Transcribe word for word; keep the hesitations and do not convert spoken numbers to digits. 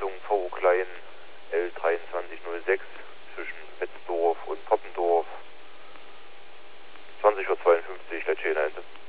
Richtung V Klein L dreiundzwanzig null sechs zwischen Betzdorf und Poppendorf. zwanzig Uhr zweiundfünfzig, Lecce Einse.